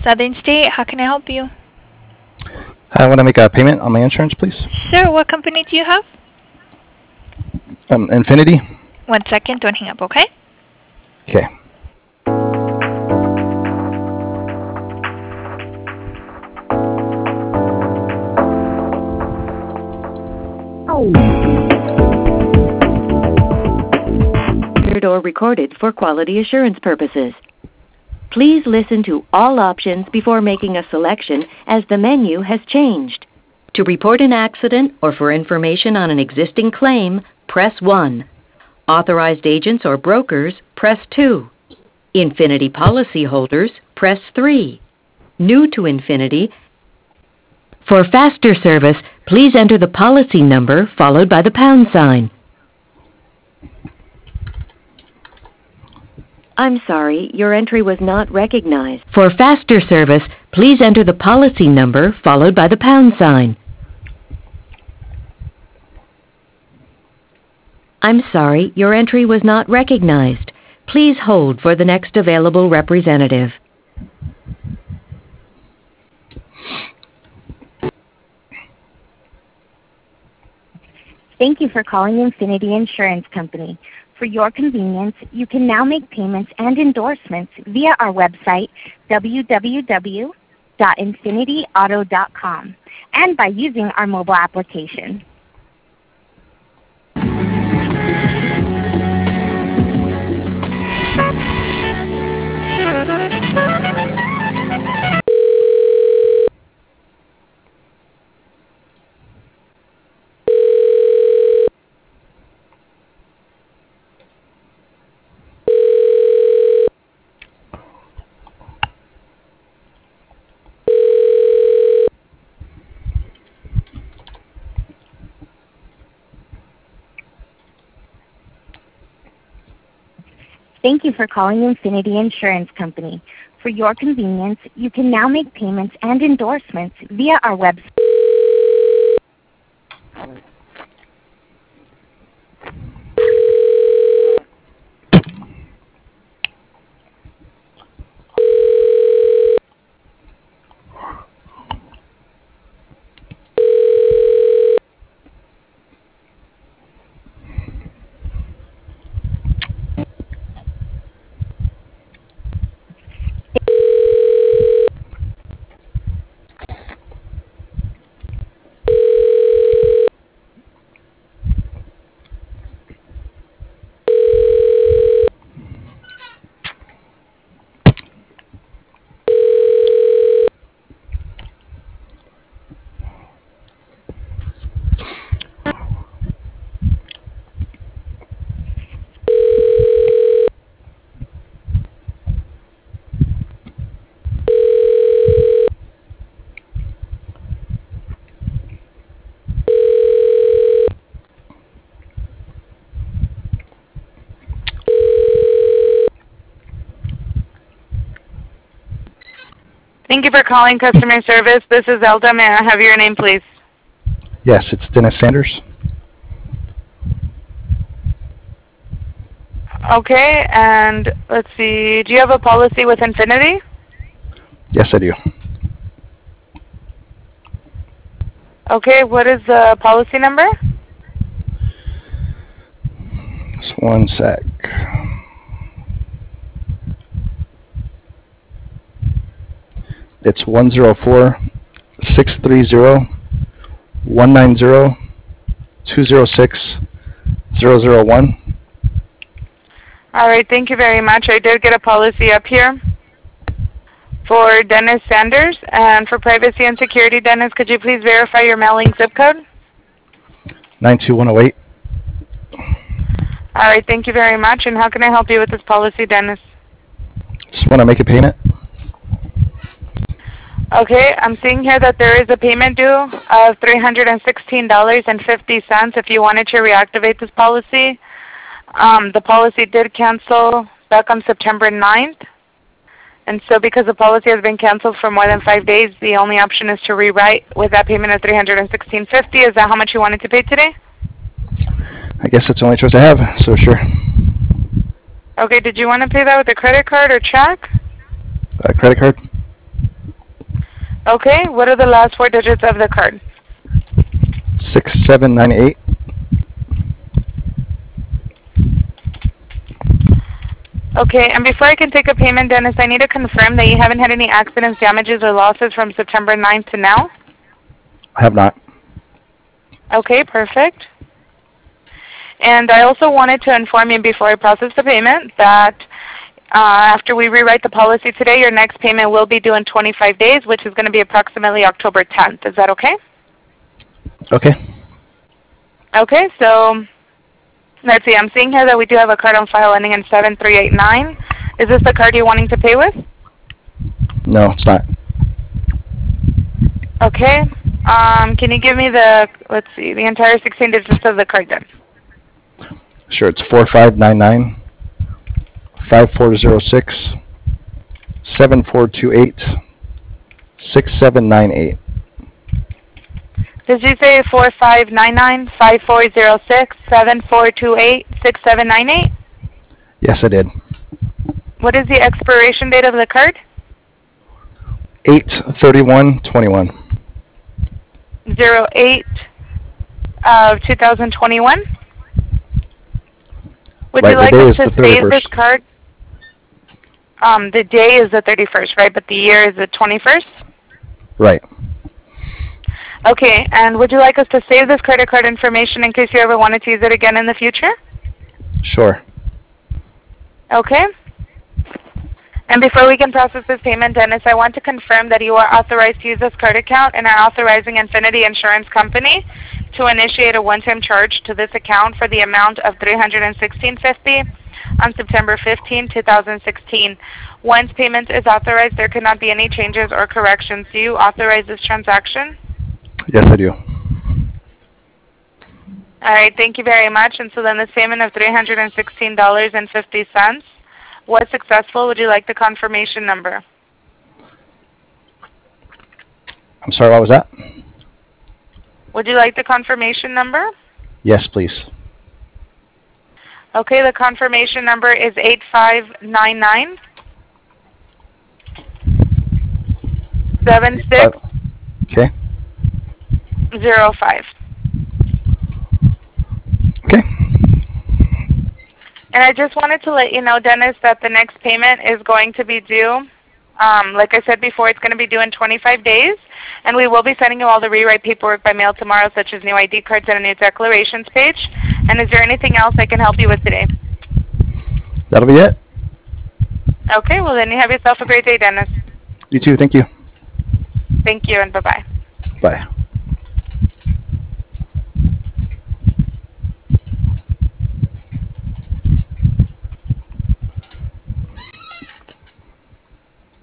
Southern State, how can I help you? I want to make a payment on my insurance, please. Sure, what company do you have? Infinity. 1 second, don't hang up, okay? Okay. Or recorded for quality assurance purposes. Please listen to all options before making a selection, as the menu has changed. To report an accident or for information on an existing claim, press 1. Authorized agents or brokers, press 2. Infinity policyholders, press 3. New to Infinity. For faster service, please enter the policy number followed by the pound sign. I'm sorry, your entry was not recognized. For faster service, please enter the policy number followed by the pound sign. I'm sorry, your entry was not recognized. Please hold for the next available representative. Thank you for calling Infinity Insurance Company. For your convenience, you can now make payments and endorsements via our website, www.infinityauto.com, and by using our mobile application. Thank you for calling Infinity Insurance Company. For your convenience, you can now make payments and endorsements via our website. Thank you for calling customer service. This is Elda. May I have your name, please? Yes, it's Dennis Sanders. Okay, and let's see. Do you have a policy with Infinity? Yes, I do. Okay, what is the policy number? Just one sec. It's 104-630-190-206-001. All right, thank you very much. I did get a policy up here for Dennis Sanders. And for privacy and security, Dennis, could you please verify your mailing zip code? 92108. All right, thank you very much. And how can I help you with this policy, Dennis? Just want to make a payment. Okay, I'm seeing here that there is a payment due of $316.50 if you wanted to reactivate this policy. The policy did cancel back on September 9th. And so because the policy has been canceled for more than 5 days, the only option is to rewrite with that payment of $316.50. Is that how much you wanted to pay today? I guess that's the only choice I have, so sure. Okay, did you want to pay that with a credit card or check? Credit card? Okay, what are the last 4 digits of the card? 6798. Okay, and before I can take a payment, Dennis, I need to confirm that you haven't had any accidents, damages, or losses from September 9th to now. I have not. Okay, perfect. And I also wanted to inform you before I process the payment that after we rewrite the policy today, your next payment will be due in 25 days, which is going to be approximately October 10th. Is that okay? Okay. Okay, so let's see. I'm seeing here that we do have a card on file ending in 7389. Is this the card you're wanting to pay with? No, it's not. Okay. Can you give me the, let's see, the entire 16 digits of the card then? Sure, it's 4599 5406 7428 6798. Did you say 4599 5406 7428 6798? Yes, I did. What is the expiration date of the card? 8/31/21. 08 of 2021. Would Right, you the like day us is to the save this 31st. card? The day is the 31st, right? But the year is the 21st? Right. Okay, and would you like us to save this credit card information in case you ever wanted to use it again in the future? Sure. Okay. And before we can process this payment, Dennis, I want to confirm that you are authorized to use this card account and are authorizing Infinity Insurance Company to initiate a one-time charge to this account for the amount of $316.50 on September 15, 2016. Once payment is authorized, there cannot be any changes or corrections. Do you authorize this transaction? Yes, I do. All right, thank you very much. And so then this payment of $316.50 was successful. Would you like the confirmation number? I'm sorry, what was that? Would you like the confirmation number? Yes, please. Okay, the confirmation number is 8599 Okay. 7605. Okay. And I just wanted to let you know, Dennis, that the next payment is going to be due. Like I said before, it's going to be due in 25 days. And we will be sending you all the rewrite paperwork by mail tomorrow, such as new ID cards and a new declarations page. And is there anything else I can help you with today? That'll be it. Okay, well then you have yourself a great day, Dennis. You too. Thank you. Thank you, and bye-bye. Bye.